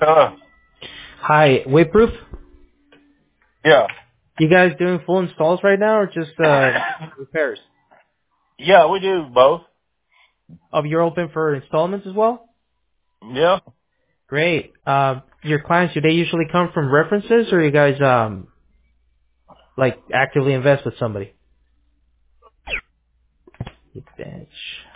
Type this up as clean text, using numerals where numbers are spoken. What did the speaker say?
Uh, Hi, Waveproof. yeah. You guys doing full installs right now, or just repairs? Yeah, we do both. Oh, you're open for installments as well. Yeah. Great. Your clients, do they usually come from references, or you guys like actively invest with somebody? Bench.